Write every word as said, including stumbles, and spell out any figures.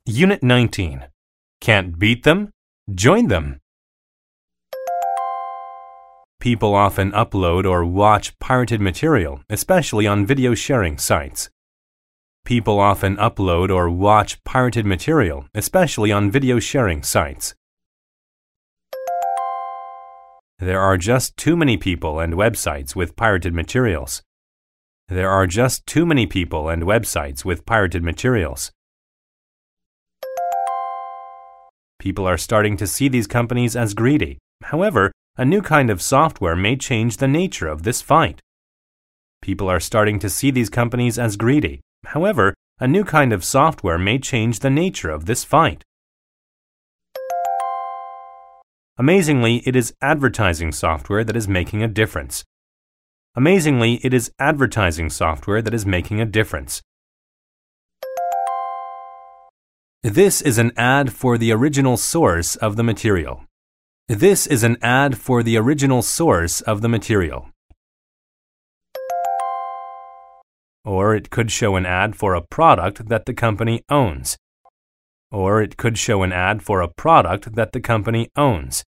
Unit nineteen. Can't beat them? Join them. People often upload or watch pirated material, especially on video sharing sites. People often upload or watch pirated material, especially on video sharing sites. There are just too many people and websites with pirated materials. There are just too many people and websites with pirated materials. People are starting to see these companies as greedy. However, a new kind of software may change the nature of this fight. People are starting to see these companies as greedy. However, a new kind of software may change the nature of this fight. Amazingly, it is advertising software that is making a difference. Amazingly, it is advertising software that is making a difference. This is an ad for the original source of the material. This is an ad for the original source of the material. Or it could show an ad for a product that the company owns. Or it could show an ad for a product that the company owns.